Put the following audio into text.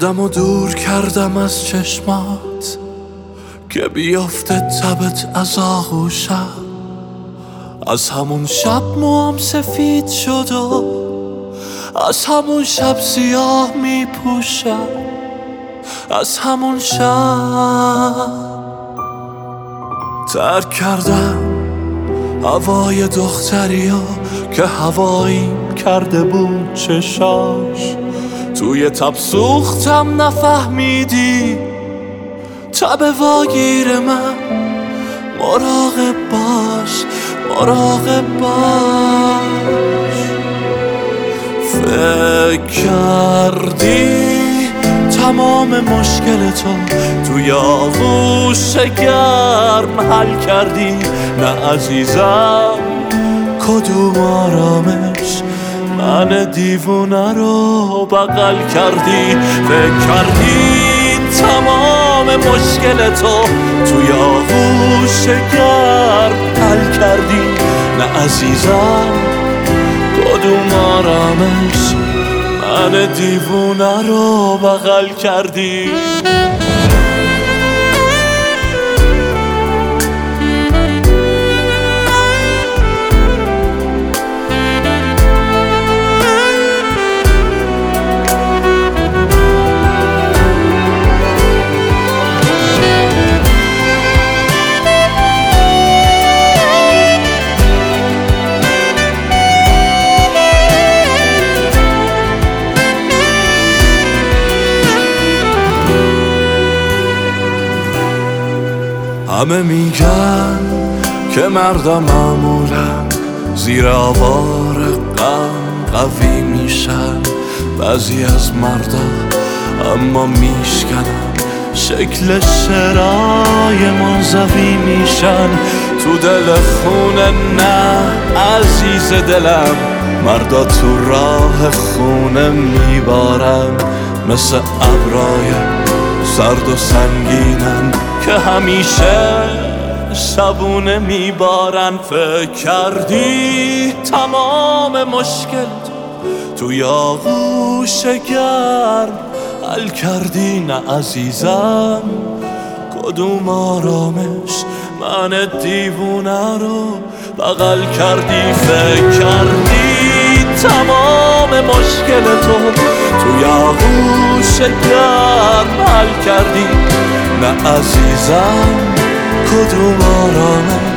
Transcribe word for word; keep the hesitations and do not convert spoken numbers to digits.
خودم رو دور کردم از چشمات که بیافته تبت از آغوشم. از همون شب موام سفید شد و از همون شب سیاه می پوشم. از همون شب ترک کردم هوای دختریو که هواییم کرده بود چشاش. توی تب سوختم نفهمیدی تب واگیر من. مراقب باش مراقب باش. فکر کردی تمام مشکل تو توی آغوش گرم حل کردی؟ نه عزیزم کدوم آرامش من دیوونه رو بغل کردی؟ فکر کردی تمام مشکل تو توی آغوش گرم حل کردی؟ نه عزیزم کدوم آرامش من دیوونه رو بغل کردی؟ همه میگن که مردم معمولا زیر آوار غم قوی میشن. بعضی از مردا اما میشکنن شکل شعرهای منزوی میشن. تو دل خونه نه عزیز دلم، مردا تو راه خونه میبارن. مثل ابرای سرد و سنگینن که همیشه شبونه میبارن. فکر کردی تمام مشکل توی آغوش گرم حل کردی؟ نه عزیزم کدوم آرامش من دیوونه رو بغل کردی؟ فکر کردی تمام مشکل تو توی آغوش گرم حل کردی؟ نه عزیزم کدوم آرامش